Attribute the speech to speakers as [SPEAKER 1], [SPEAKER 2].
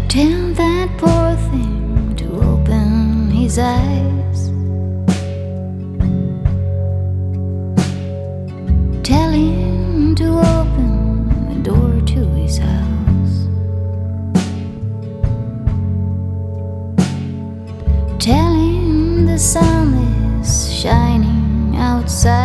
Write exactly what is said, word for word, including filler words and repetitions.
[SPEAKER 1] Tell that poor thing to open his eyes. Tell him to open the door to his house. Tell him the sun is shining outside.